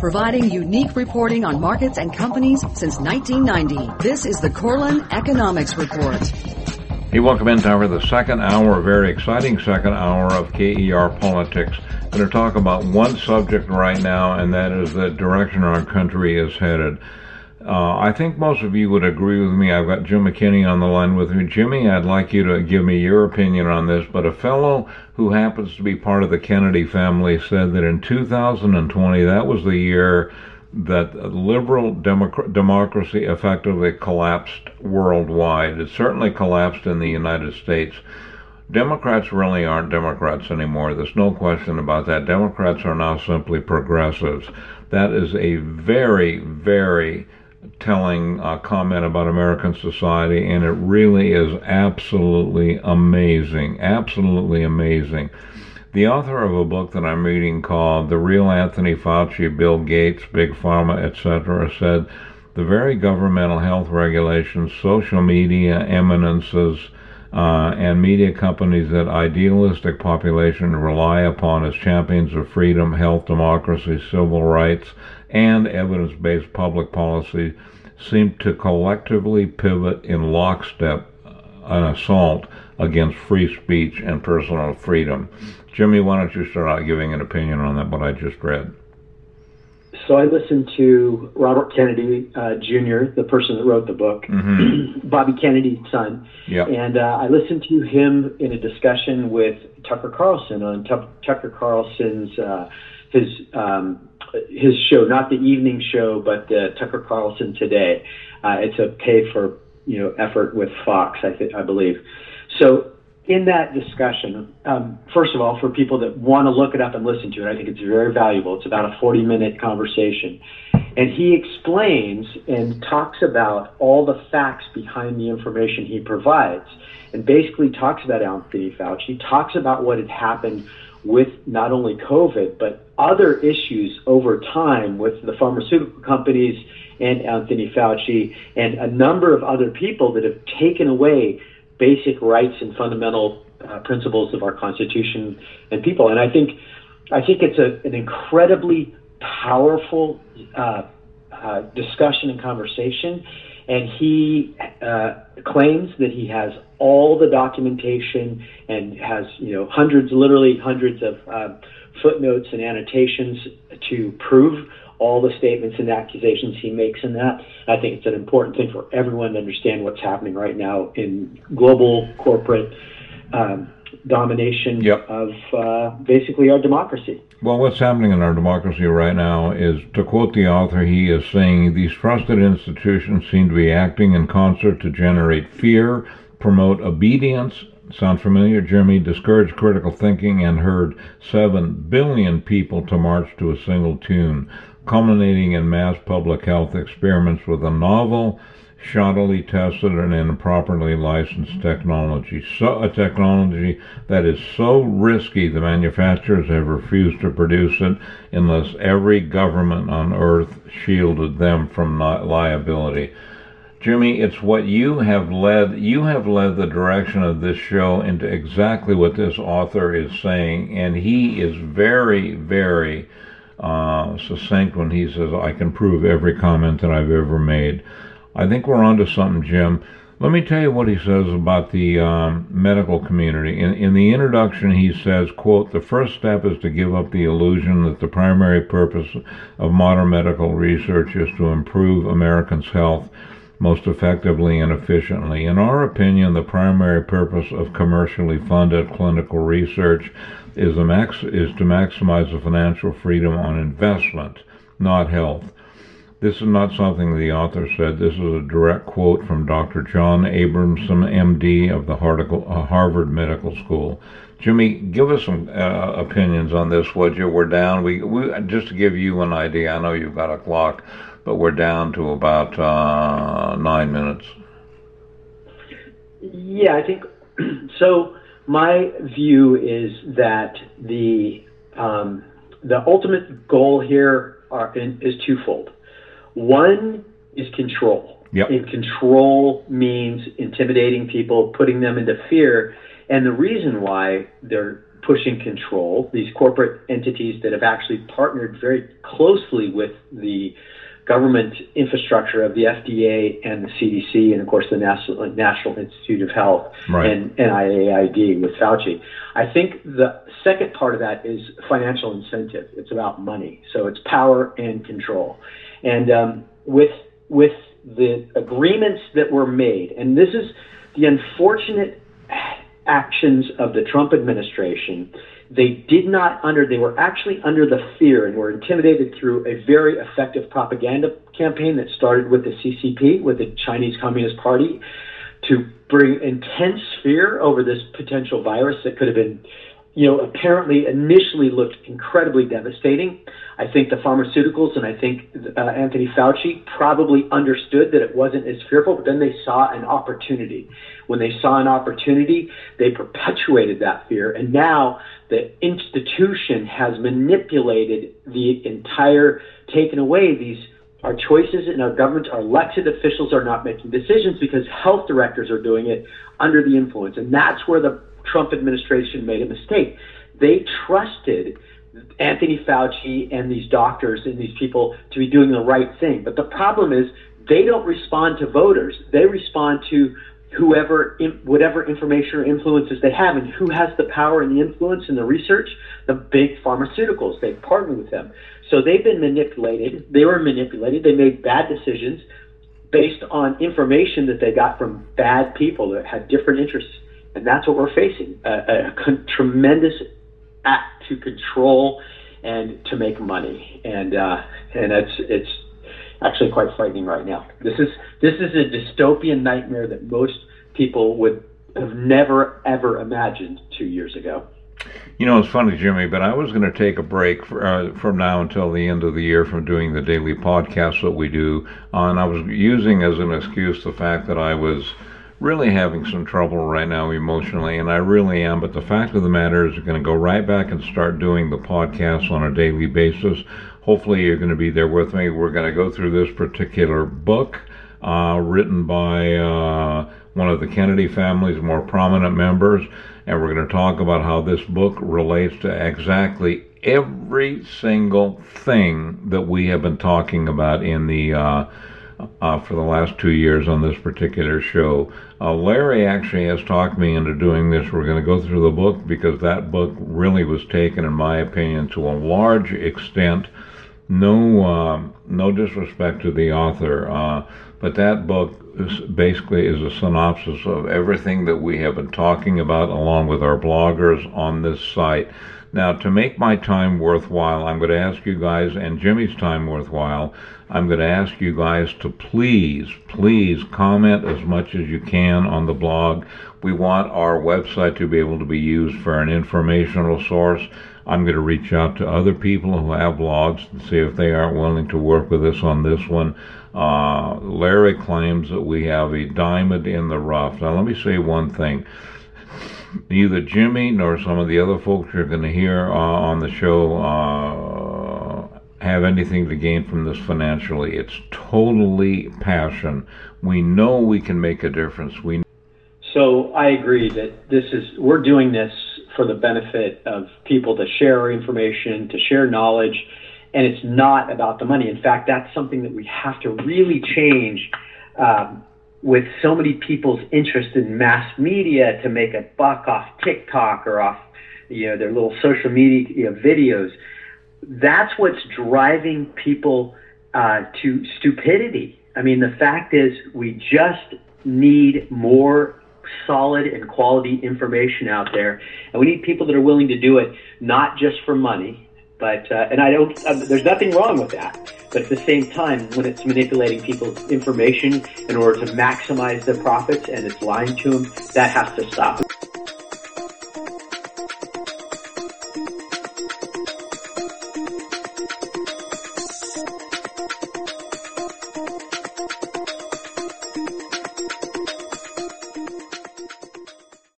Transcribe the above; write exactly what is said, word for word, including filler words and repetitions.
providing unique reporting on markets and companies since nineteen ninety. This is the Corlin Economics Report. Hey, welcome in to the second hour, a very exciting second hour of K E R Politics. I'm going to talk about one subject right now, and that is the direction our country is headed. Uh, I think most of you would agree with me. I've got Jim McKinney on the line with me. Jimmy, I'd like you to give me your opinion on this, but a fellow who happens to be part of the Kennedy family said that in two thousand twenty, that was the year that liberal democ- democracy effectively collapsed worldwide. It certainly collapsed in the United States. Democrats really aren't Democrats anymore. There's no question about that. Democrats are now simply progressives. That is a very, very telling uh, comment about American society, and it really is absolutely amazing, absolutely amazing. The author of a book that I'm reading called The Real Anthony Fauci, Bill Gates, Big Pharma, et cetera said the very governmental health regulations, social media eminences, uh, and media companies that idealistic population rely upon as champions of freedom, health, democracy, civil rights, and evidence-based public policy seem to collectively pivot in lockstep, an assault against free speech and personal freedom. Jimmy, why don't you start out giving an opinion on that, what I just read? So I listened to Robert Kennedy, uh, Junior, the person that wrote the book, mm-hmm. Bobby Kennedy's son, yep. and uh, I listened to him in a discussion with Tucker Carlson on T- Tucker Carlson's uh, his um, his show, not the evening show, but uh, Tucker Carlson Today. Uh, it's a pay for you know effort with Fox, I think I believe. So in that discussion, um, first of all, for people that want to look it up and listen to it, I think it's very valuable. It's about a forty-minute conversation. And he explains and talks about all the facts behind the information he provides, and basically talks about Anthony Fauci, talks about what had happened with not only COVID, but other issues over time with the pharmaceutical companies and Anthony Fauci and a number of other people that have taken away basic rights and fundamental uh, principles of our Constitution and people. And I think I think it's a, an incredibly powerful uh, uh, discussion and conversation. And he uh, claims that he has all the documentation and has, you know, hundreds, literally hundreds of uh, footnotes and annotations to prove all the statements and accusations he makes in that. I think it's an important thing for everyone to understand what's happening right now in global corporate um, domination yep. of uh, basically our democracy. Well, what's happening in our democracy right now is, to quote the author, he is saying, these trusted institutions seem to be acting in concert to generate fear, promote obedience, sound familiar, Jeremy, discourage critical thinking, and herd seven billion people to march to a single tune, culminating in mass public health experiments with a novel, shoddily tested and improperly licensed technology. So, a technology that is so risky the manufacturers have refused to produce it unless every government on earth shielded them from liability. Jimmy, it's what you have led, you have led the direction of this show into exactly what this author is saying, and he is very, very uh, succinct when he says, I can prove every comment that I've ever made. I think we're onto something, Jim. Let me tell you what he says about the um, medical community. In, in the introduction, he says, quote, the first step is to give up the illusion that the primary purpose of modern medical research is to improve Americans' health most effectively and efficiently. In our opinion, the primary purpose of commercially funded clinical research is, a max, is to maximize the financial freedom on investment, not health. This is not something the author said. This is a direct quote from Doctor John Abramson, M D of the Harvard Medical School. Jimmy, give us some uh, opinions on this, would you? We're down. We, we just to give you an idea, I know you've got a clock, but we're down to about uh, nine minutes. Yeah, I think so. My view is that the um, the ultimate goal here are, is twofold. One is control. Yep. And control means intimidating people, putting them into fear. And the reason why they're pushing control, these corporate entities that have actually partnered very closely with the government infrastructure of the F D A and the C D C and, of course, the National, National Institute of Health right. and N I A I D with Fauci. I think the second part of that is financial incentive. It's about money. So it's power and control. And um, with with the agreements that were made, and this is the unfortunate actions of the Trump administration, they did not under, they were actually under the fear and were intimidated through a very effective propaganda campaign that started with the C C P, with the Chinese Communist Party, to bring intense fear over this potential virus that could have been, you know, apparently initially looked incredibly devastating. I think the pharmaceuticals and I think uh, Anthony Fauci probably understood that it wasn't as fearful, but then they saw an opportunity. When they saw an opportunity, they perpetuated that fear. And now the institution has manipulated the entire, taken away these, our choices in our government, our elected officials are not making decisions because health directors are doing it under the influence. And that's where the Trump administration made a mistake. They trusted Anthony Fauci and these doctors and these people to be doing the right thing. But the problem is they don't respond to voters. They respond to whoever, whatever information or influences they have. And who has the power and the influence and the research? The big pharmaceuticals. They partner with them. So they've been manipulated. They were manipulated. They made bad decisions based on information that they got from bad people that had different interests. And that's what we're facing, a, a con- tremendous act to control and to make money. And uh, and it's it's actually quite frightening right now. This is this is a dystopian nightmare that most people would have never, ever imagined two years ago. You know, it's funny, Jimmy, but I was going to take a break for, uh, from now until the end of the year from doing the daily podcast that we do. Uh, and I was using as an excuse the fact that I was really having some trouble right now emotionally, and I really am, but the fact of the matter is you're going to go right back and start doing the podcast on a daily basis. Hopefully you're going to be there with me. We're going to go through this particular book uh, written by uh, one of the Kennedy family's more prominent members, and we're going to talk about how this book relates to exactly every single thing that we have been talking about in the uh, Uh, for the last two years on this particular show. Uh, Larry actually has talked me into doing this. We're going to go through the book because that book really was taken, in my opinion, to a large extent. No, uh, no disrespect to the author, uh, but that book is basically is a synopsis of everything that we have been talking about, along with our bloggers on this site. Now, to make my time worthwhile, I'm going to ask you guys, and Jimmy's time worthwhile, I'm going to ask you guys to please, please comment as much as you can on the blog. We want our website to be able to be used for an informational source. I'm going to reach out to other people who have blogs and see if they aren't willing to work with us on this one. Uh, Larry claims that we have a diamond in the rough. Now, let me say one thing. Neither Jimmy nor some of the other folks you're going to hear uh, on the show uh, have anything to gain from this financially. It's totally passion. We know we can make a difference. We. So I agree that this is we're doing this for the benefit of people to share information, to share knowledge, and it's not about the money. In fact, that's something that we have to really change. Um, with so many people's interest in mass media to make a buck off TikTok or off, you know, their little social media you know, videos. That's what's driving people uh, to stupidity. I mean, the fact is we just need more solid and quality information out there. And we need people that are willing to do it, not just for money, but, uh, and I don't, uh, there's nothing wrong with that. But at the same time, when it's manipulating people's information in order to maximize their profits and it's lying to them, that has to stop.